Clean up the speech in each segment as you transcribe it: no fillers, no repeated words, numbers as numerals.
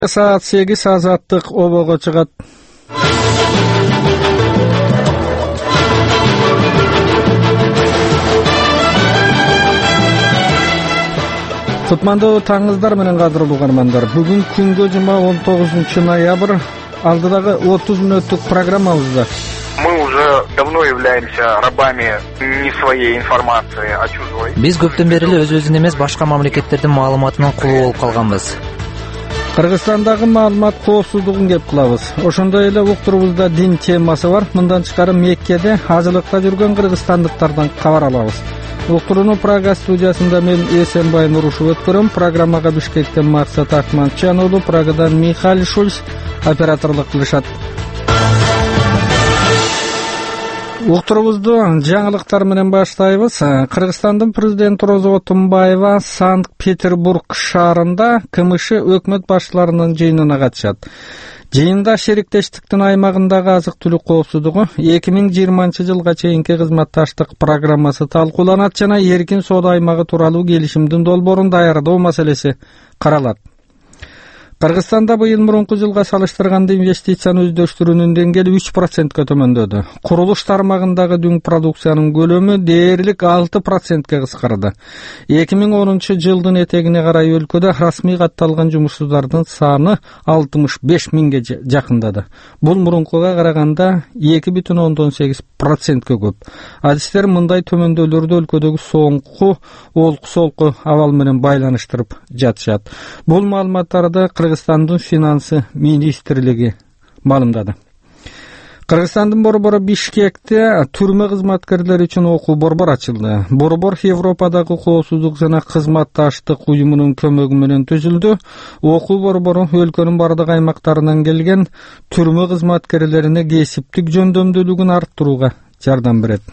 Saat 8 azаттык обого чыгат. Кутмандуу таңыңыздар менен кадырлуу угармандар. Бүгүн күнгө жума 19 ноябрь. Алдыдагы 30 мүнөттүк программабызда мы уже давно являемся рабами не своей информации, а чужой. Биз көптөн бери эле өзүбүздүн эмес, башка мамлекеттердин маалыматынын кулу болуп калганбыз. Кыргызстандагы маалымат коопсуздугун кеп кылабыз. Ошондой эле уктурубузда дин темасы бар. Мындан тышкары Меккеде ажылыкта жүргөн кыргызстандыктардан кабар алабыз. Уктурууну Прага студиясында мен Эсенбай Нурушев өткөрөм. Программага Бишкектен Максат Акманчан уулу, Прагадан Михаил Шульц операторлук кылышат. Уктурубузду жаңылыктар менен баштайбыз. Кыргызстандын президенти Роза Отунбаева Санкт-Петербург шаарында КМШ өкмөт башчыларынын жыйынына катышат. Жыйында шериктештиктин аймагындагы азык-түлүк коопсуздугу 2020 жылга чейинки кызматташтык программасы талкууланат жана эркин соода аймагы тууралуу келишимдин долбоорун даярдоо маселеси каралат. Кыргызстанда быйыл мурунку жылга салыштырганда инвестицияны өздөштүрүүнүн деңгээли 3%ка төмөндөдү. Курулуш тармагындагы дүң продукциянын көлөмү дээрлик 6%ка кыскарды. 2010 жылдын этегине карай өлкөдө расмий катталган жумушсуздардын саны 65 миңге жакындады. Бул мурункуга караганда 2,8%ка көп. Адистер мындай төмөндөөлөрдү өлкөдөгү соңку олку-солку абал менен байланыштырып жатышат. Бул маалыматтарды Кыргызстандын финансы министрлиги маалымдады. Кыргызстандын борбору Бишкекте түрмө кызматкерлери үчүн окуу борбор ачылды. Борбор Европадагы коопсуздук жана кызматташтык уюмунун көмөгү менен түзүлдү. Окуу борбору өлкөнүн бардык аймактарынан келген түрмө кызматкерлерине кесиптик жөндөмдүүлүгүн арттырууга жардам берет.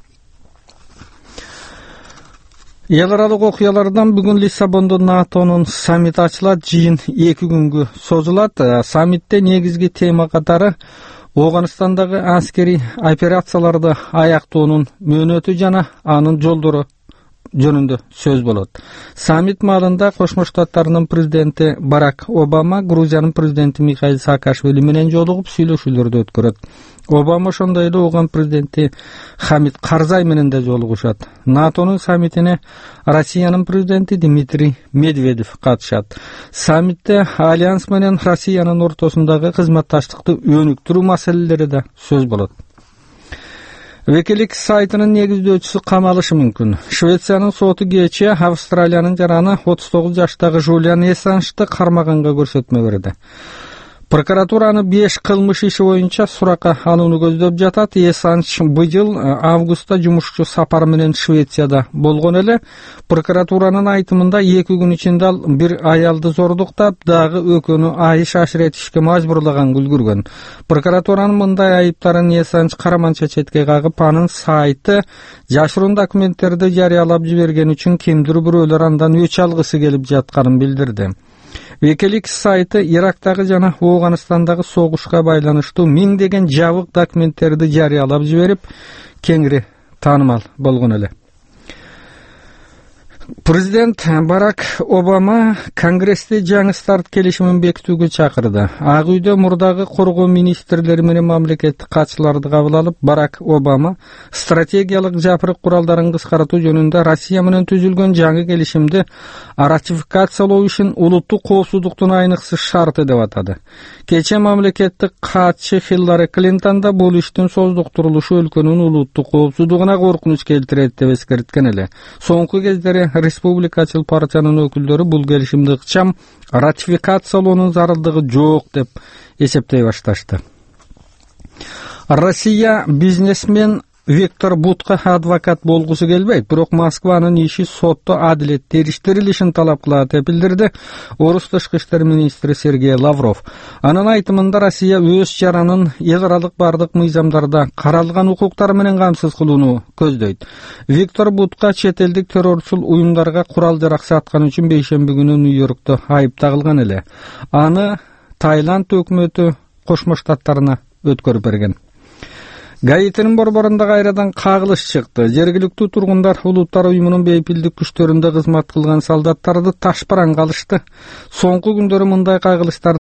Эл аралык окуялардан бүгүн Лиссабондо НАТОнун саммити ачылат. Жыйын 2 күнгө созулат. Саммитте негизги тема катары Оганстандагы аскери операцияларды аяктоонун мөөнөтү жана анын жолдору жөнүндө сөз болот. Саммит маалында Кошмо Штаттарынын президенти Барак Обама Грузиянын президенти Михаил Саакашвили менен жолугуп сүйлөшүүлөрдү өткөрөт. Обама ошондой эле Оган президенти Хамид Карзай менен да жолугушат. НАТОнун саммитине Россиянын президенти Дмитрий Медведев катышат. Саммитте Альянс менен Россиянын ортосундагы кызматташтыкты өнүктүрүү маселелери да сөз болот. Wikileaks сайтынын негиздөөчүсү камалышы мүмкүн. Швециянын соту кечээ Австралиянын жараны 39 жаштагы Жулиан Ассанжды кармаганга көрсөтмө берди. Прокуратураны 5 кылмыш иши боюнча суракка алууну көздөп жатат. Ассанж быйыл августта жумушчу сапар менен Швецияда болгон эле. Прокуратуранын айтымында 2 күн ичинде ал бир аялды зордуктап, дагы экөөнү айыш ашыретишке мажбурлаган үлгүргөн. Прокуратуранын мындай айыптарын Ассанж караманча четке кагып, анын сайты жашыруун документтерди жарыялап жиберген үчүн кимдир бирөөлөр андан өч алгысы келип жатканын билдирди. Wikileaks сайты Ирактагы жана Оганстандагы согушка байланыштуу миңдеген жабык документтерди жарыялап жиберип, кеңири таанымал болгон эле. Президент Барак Обама Конгрессте жаңы старт келишимин бекитүүгө чакырды. Ак үйдө мурдагы коргоо министрлери менен мамлекеттик катчыларды кабыл алып, Барак Обама стратегиялык жапырык куралдарын кыскартуу жөнүндө Россия менен түзүлгөн жаңы келишимди ратификациялоо үчүн улуттук коопсуздуктун айныксыз шарты деп атады. Кечээ мамлекеттик катчы Хиллари Клинтон да бул иштин создуктурулушу өлкөнүн улуттук коопсуздугуна коркунуч келтирет деп эскерткен эле. Соңку кездери республикачыл партиянын өкүлдөрү бул келишимди ыкчам ратификациялоонун зарылдыгы жок деп эсептей башташты. Россия бизнесмен Виктор Бутка адвокат болгусу келбейт, бирок Москванын иши сотто адилетте иштирилишин талап кылат деп билдирди Орус тышкы иштер министри Сергей Лавров. Анын айтымында Россия өз жаранын эл аралык бардык мыйзамдарда каралган укуктар менен камсыз кылууну көздөйт. Виктор Бутка чет элдик террорчул уюмдарга курал-жарак саткан үчүн бейшемби күнү Нью-Йоркто айып тагылган эле. Аны Таиланд өкмөтү Кошмо Штаттарына өткөрүп берген. Гаитинин борборунда кайрадан кагылыш чыкты. Жергиликтүү тургундар Улуттар уюмунун бейпилдик күчтөрүндө кызмат кылган солдаттарды таш бараң калышты. Соңку күндөрү мындай кагылыштар